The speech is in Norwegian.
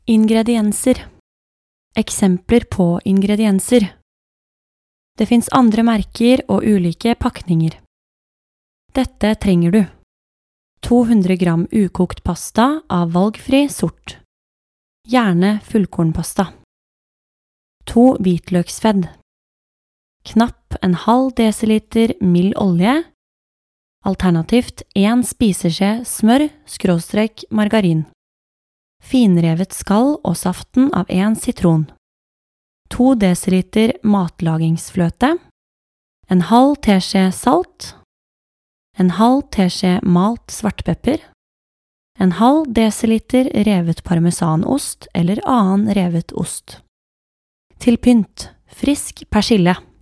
Ingredienser. Eksempler på ingredienser. Det finns andre merker og ulike pakninger. Dette trenger du. 200 gram ukokt pasta av valgfri sort. Gjerne fullkornpasta. 2 hvitløksfedd. Knapp en halv desiliter mild olje. Alternativt 1 spiseskje smør/margarin. Finrevet skall og saften av 1 sitron. 2 desiliter matlagingsfløte. En halv teskje salt. En halv teskje malt svartpepper. En halv desiliter revet parmesanost eller annen revet ost. Til pynt, frisk persille.